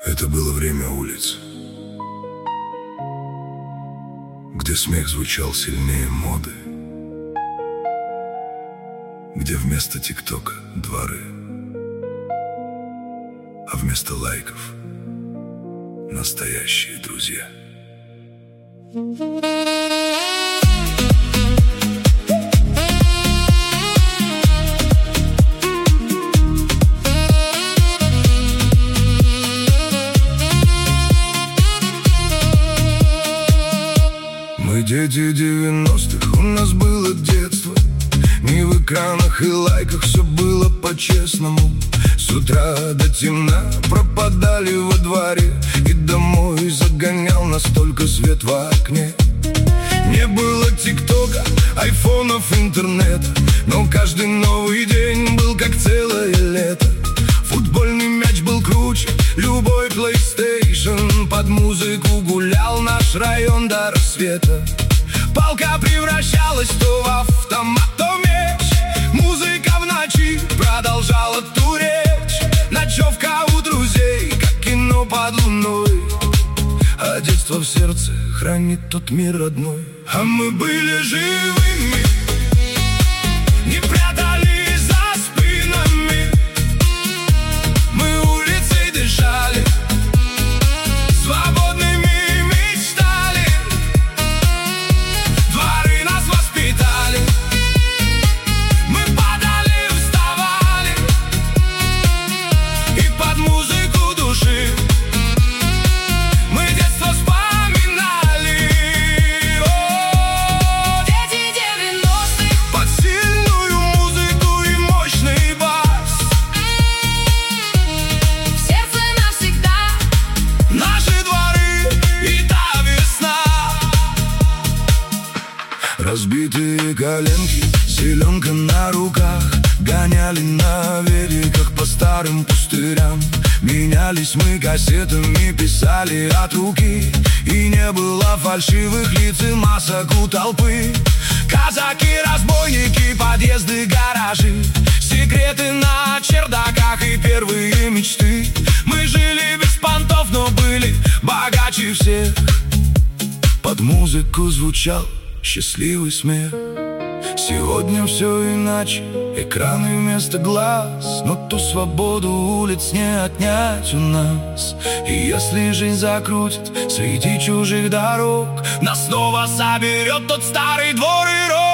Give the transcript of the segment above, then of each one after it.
Это было время улиц, где смех звучал сильнее моды, где вместо ТикТока дворы, а вместо лайков настоящие друзья. Мы дети 90-х, у нас было детство. Не в экранах и лайках, все было по-честному. С утра до темна пропадали во дворе, и домой загонял нас только свет в окне. Не было ТикТока, айфонов, интернета, но каждый новый день был как целое лето. Футбольный мяч был круче любой PlayStation. Под музыку гулял наш район до рассвета. Палка превращалась то в автомат, то в меч. Музыка в ночи продолжала ту речь. Ночевка у друзей, как кино под луной. А детство в сердце хранит тот мир родной. А мы были живыми, не прятались за спинами. Мы улицей дышали, свободными мечтали. Дворы нас воспитали, мы падали, вставали, и под музыку души мы детство вспоминали. О, дети 90-х, под сильную музыку и мощный бас. В сердце навсегда Наши дворы и та весна. Разбитые коленки, зеленка на руках. Гоняли на великах по старым пустырям. Менялись мы кассетами, писали от руки. И не было фальшивых лиц и масок у толпы. Казаки, разбойники, подъезды, гаражи, секреты на чердаках и первые мечты. Мы жили без понтов, но были богаче всех. Под музыку звучал счастливый смех. Сегодня все иначе, экраны вместо глаз, но ту свободу улиц не отнять у нас. И если жизнь закрутит среди чужих дорог, нас снова соберет тот старый двор и рог.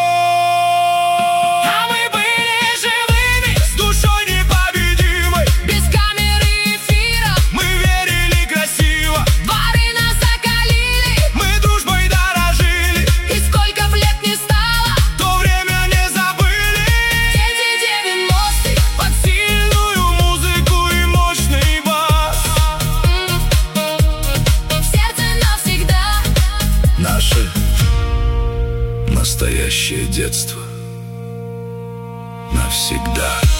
А мы были живыми, С душой непобедимой без камер и эфиров. мы верили красиво, Дворы нас закалили, мы дружбой дорожили, и сколько б лет не стало, то время не забыли. дети 90-х, Под сильную музыку и мощный бас. в сердце навсегда. Наше настоящее детство навсегда.